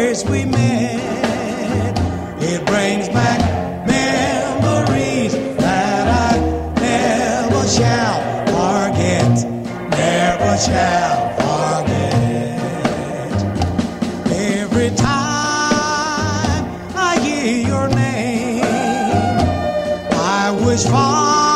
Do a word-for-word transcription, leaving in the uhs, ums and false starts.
first we met. It brings back memories that I never shall forget, never shall forget. Every time I hear your name, I wish for